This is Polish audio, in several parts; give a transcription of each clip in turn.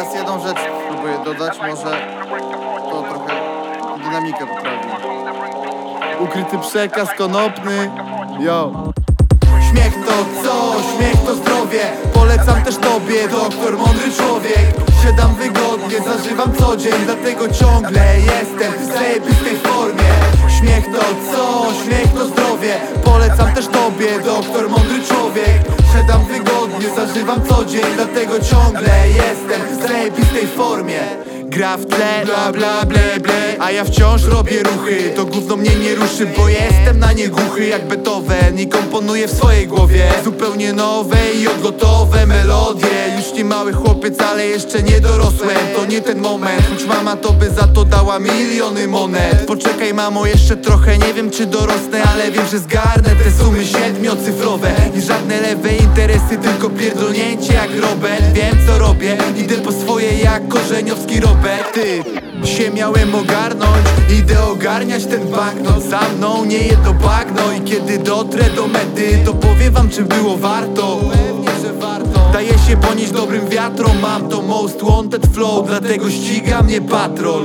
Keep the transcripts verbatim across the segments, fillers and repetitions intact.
teraz jedną rzecz spróbuję dodać, może to trochę dynamikę poprawi. Ukryty przekaz konopny, yo. Śmiech to co? Śmiech to zdrowie. Polecam też tobie, doktor, mądry człowiek. Siadam wygodnie, zażywam co dzień, dlatego ciągle jestem w zajebistej formie. Śmiech to co? Śmiech to zdrowie. Polecam też tobie, doktor, mądry człowiek. Siadam wygodnie, zażywam co dzień, dlatego ciągle jestem w zajebistej formie. Gra w tle, bla bla ble ble, a ja wciąż robię ruchy. To gówno mnie nie ruszy, bo jestem na nie głuchy jak Beethoven i komponuję w swojej głowie zupełnie nowe i odgotowe melodie. Już nie mały chłopiec, ale jeszcze nie dorosłem. To nie ten moment, choć mama to by za to dała miliony monet. Poczekaj mamo, jeszcze trochę, nie wiem czy dorosnę, ale wiem, że zgarnę te sumy siedmiocyfrowe. I żadne lewe interesy, tylko pierdolnięcie jak Robert. Wiem co robię, idę po swoje jak korzeniowski Robert. Ty, się miałem ogarnąć, idę ogarniać ten banknot. Za mną nie jedno bagno i kiedy dotrę do mety, to powiem wam czy było warto. Pewnie, że warto. Daję się ponieść dobrym wiatrom, mam to most wanted flow, dlatego ściga mnie patrol.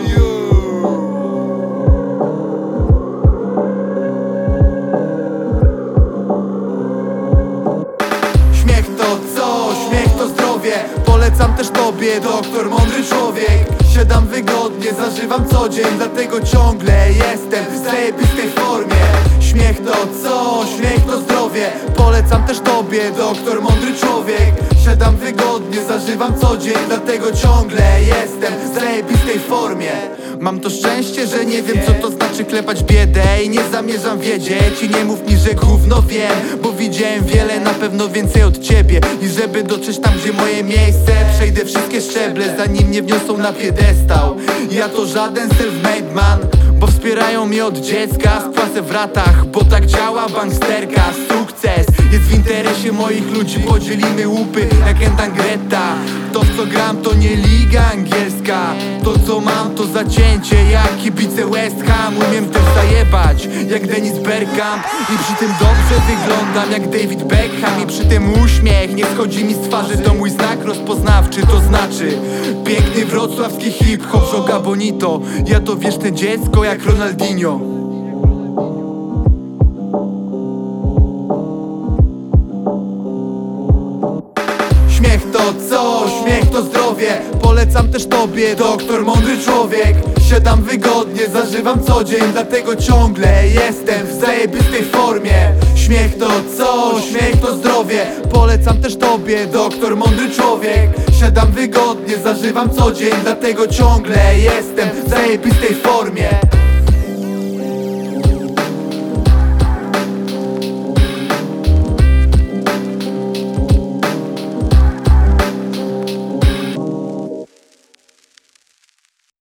Śmiech to co? Śmiech to zdrowie. Polecam też tobie, doktor, mądry człowiek. Siadam wygodnie, zażywam co dzień, dlatego ciągle jestem w zajebistej formie. Śmiech to co? Śmiech to zdrowie. Polecam też tobie, doktor, mądry człowiek. Siadam wygodnie, zażywam co dzień, dlatego ciągle jestem w zajebistej formie. Mam to szczęście, że nie wiem co to znaczy klepać biedę i nie zamierzam wiedzieć. I nie mów mi, że gówno wiem, bo widziałem wiele, na pewno więcej od ciebie. I żeby dotrzeć tam, gdzie moje miejsce, przejdę wszystkie szczeble, zanim mnie wniosą na piedestał. Ja to żaden self-made man, bo wspierają mnie od dziecka. Spłacę w ratach, bo tak działa banksterka. Sukces jest w interesie moich ludzi, podzielimy łupy jak Entangretta. To w co gram to nie liga angielska, to co mam to zacięcie jak kibice West Ham. Umiem też zajebać jak Dennis Bergkamp i przy tym dobrze wyglądam jak David Beckham. I przy tym uśmiech nie schodzi mi z twarzy, to mój znak rozpoznawczy. To znaczy piękny wrocławski hip-hop, żoga bonito. Ja to wieczne dziecko jak Ronaldinho. Śmiech to co? Śmiech to zdrowie. Polecam też tobie, doktor, mądry człowiek. Siadam wygodnie, zażywam co dzień, dlatego ciągle jestem w zajebistej formie. Śmiech to co? Śmiech to zdrowie. Polecam też tobie, doktor, mądry człowiek. Siadam wygodnie, zażywam co dzień, dlatego ciągle jestem w zajebistej formie.